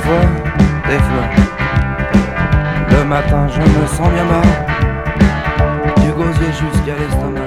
des fois, le matin je me sens bien mort, du gosier jusqu'à l'estomac.